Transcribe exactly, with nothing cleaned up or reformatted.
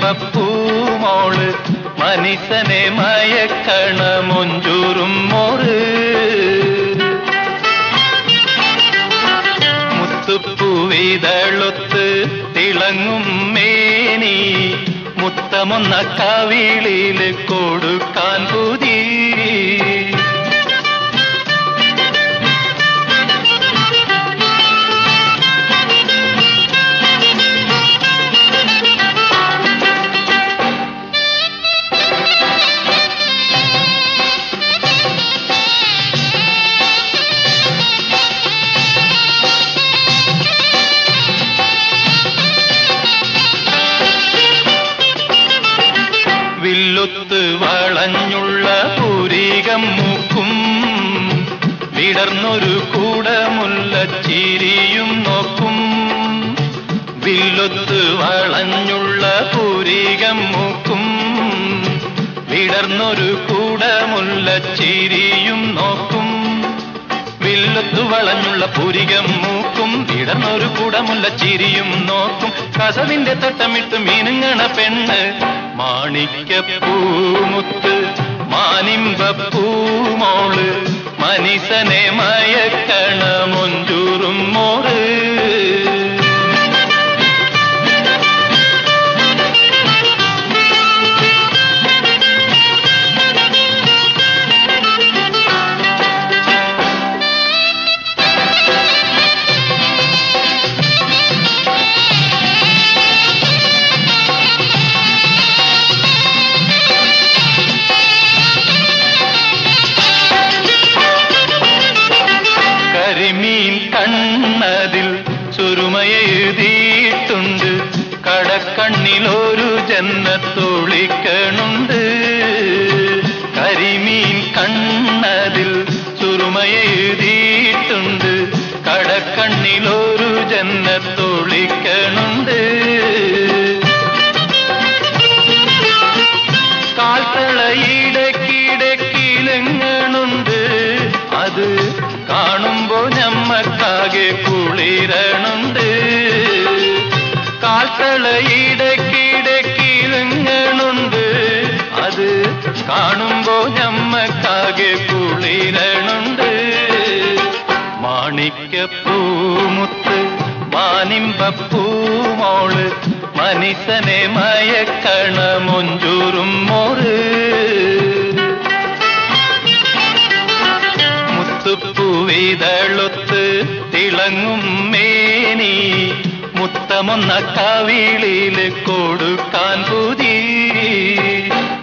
മാനിമ്പപ്പൂമോള് മനിസനെ മയക്കണ മൊഞ്ചൂറും മോറ് മുത്തുപ്പൂവിതളൊത്ത് തിളങ്ങും മേനി മുത്തമൊന്ന കവിളില് കൊടുക്കാൻ പുതി വില്ലൊത്ത് വളഞ്ഞുള്ള പൂരികം മൂക്കും വിടർന്നൊരു കൂടമുല്ല ചിരിയും നോക്കും വില്ലൊത്ത് വളഞ്ഞുള്ള പൂരികം മൂക്കും വിടർന്നൊരു കൂടമുല്ല ചിരിയും നോക്കും വില്ലൊത്തു വളഞ്ഞുള്ള പൂരികം മൂക്കും വിടർന്നൊരു കൂടമുല്ല ചിരിയും നോക്കും കസവിന്റെ തൊട്ടമിട്ട് മീനുങ്ങണ പെണ്ണ് മാണിക്യപ്പൂമുത്ത് മാനിമ്പപ്പൂമോള് മനിസനെ മയക്കണ മൊഞ്ചൂറും മോറ് കരിമീൻ കണ്ണതിൽ ചുരുമയെഴുതിയിട്ടുണ്ട് കടക്കണ്ണിലൊരു ജന്നത്തൊളിക്കണുണ്ട് കരിമീൻ കണ്ണതിൽ ചുരുമയെഴുതിയിട്ടുണ്ട് കടക്കണ്ണിലൊരു ജന്നത്തൊളിക്കണുണ്ട് കാൽത്തളയിടക്കിടക്കിലങ്ങണുണ്ട് അത് കാണുമ്പോ ഞമ്മക്കാകെ കുളിരണുണ്ട് കാൽത്തളയിടക്കിടക്കിലങ്ങണുണ്ട് അത് കാണുമ്പോ ഞമ്മക്കാകെ കുളിരണുണ്ട് മാണിക്യപ്പൂമുത്ത് മാനിമ്പപ്പൂമോള് മനിസനെ മയക്കണ മൊഞ്ചൂറും മോറ് മുത്തുപ്പൂവിതളൊത്ത് തിളങ്ങും മേനി മുത്തമൊന്ന കവിളില് കൊടുക്കാൻ പുതി